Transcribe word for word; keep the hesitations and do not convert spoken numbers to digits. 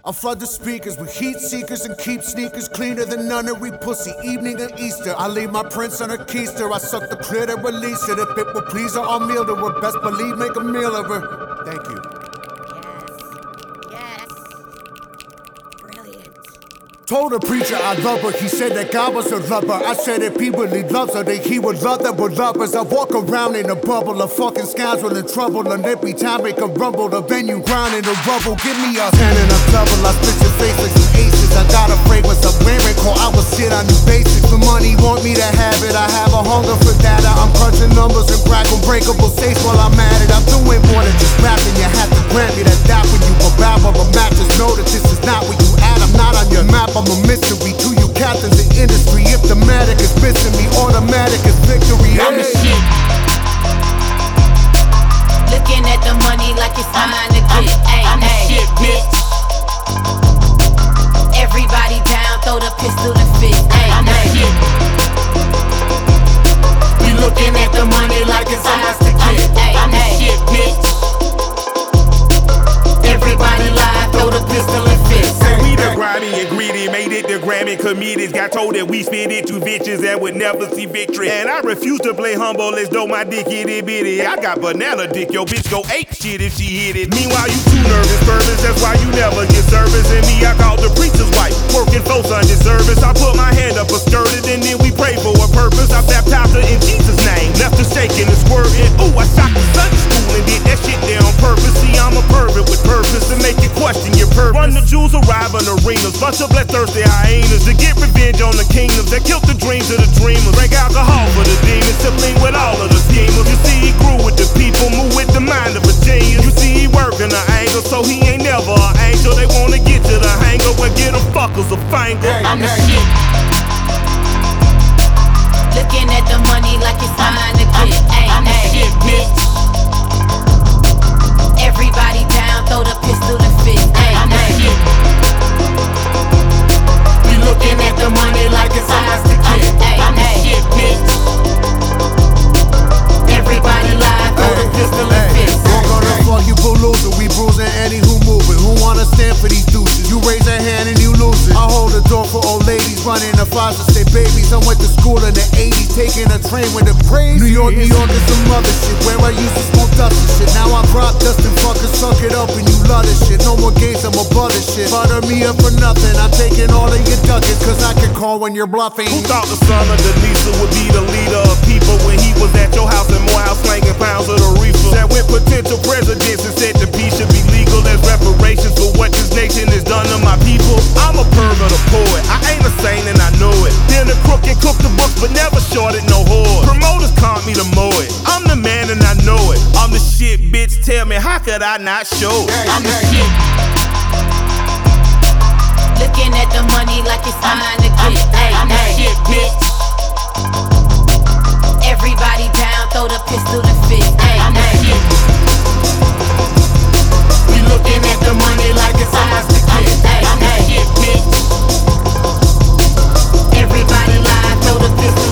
I flood the speakers with heat seekers and keep sneakers cleaner than nunnery pussy. Evening of Easter, I leave my prints on a keister. I suck the clit and release it. If it will please her, I'll meal to her. Best believe, make a meal of her. Thank you. Yes. Yes. Brilliant. Told the preacher I love her, he said that God was a lover. I said if he really loves her, then he would love that we're lovers. I walk around in a bubble of fucking scoundrel in trouble. And every time make a rumble, the venue ground in the rubble. Give me a ten and a double, I spit your face like some aces. I got a fragrance of wearing, call I was shit on the basics. The money want me to have it, I have a hunger for data. I'm crunching numbers and crack unbreakable safes while I'm at it. I'm doing more than just rapping, you have to grant me that that when you about a map, just know that this is not where you at. I'm not on your map, I'm a mystery to you captains in industry. If the matic is missing me, automatic is victory. I'm the shit. Looking at the money like it's mine to get. I'm the shit, bitch. Everybody down, throw the pistol and fist. I'm the shit. We looking at the money like it's ours to get. I'm the shit, bitch. Everybody live, throw the pistol and fist. We the grimy and greedy, made it the Grammy comedians. Got told that we spit it to bitches that would never see victory. And I refuse to play humble as though my dick itty bitty. I got banana dick, yo bitch go ape shit if she hit it. Meanwhile you too nervous, nervous, that's why you never get service. And me, I called the preacher's wife, working for Sunday service. I put my hand up a skirted and then we pray for a purpose. I baptized her in Jesus' name, left her shaking and squirting. Ooh, I shot the Sunday school and did that shit there on purpose. See, I'm a pervert with purpose to make you question your purpose. Run the jewels, arrive in arenas, bunch of bloodthirsty hyenas to get revenge on the kingdoms that killed the dreams of the dreamers. Drink alcohol for the demons, sibling with all of the schemers. You see, he grew with the people, move with the mind of a genius. You see, he working the angle, so he ain't never an angel. They wanna get to the hangar, but get them fuckers a finger. I'm the shit. Looking at the money like it's mine to get. I'm the shit, bitch. Everybody down, throw the pistol and fist. I'm the shit. We looking at the money like it's ours to get. I'm the shit, bitch. Everybody live, throw the pistol and fist. Walk on the floor, you boo loser. We bruising any who moving. Who wanna stand for these deuces? You raise a hand and you lose it. I hold the door for old ladies running the foster state babies. I went to school in the eighties, taking a train with the praise. New York, New York is some other shit. Where I used to smoke dust and shit. Now I'm rock dusting, fuckers suck it up and you love this shit. No more games, I'm above this shit. Butter me up for nothing. I'm taking all of your ducats, cause I can call when you're bluffing. Who thought the son of Denisa would be the leader of people when he was at your house in Morehouse slanging pounds of the reefer? That with potential presidents and said the peace should be legal as reparations for what this nation has done to my people. I'm a pervert, a poet. I ain't a saint and I know it. Then the crook and cook the books but never shorted no whore. Promoters caught me to mow it. I'm the man and I know it. I'm the shit, bitch. Tell me, how could I not show it? I'm the shit.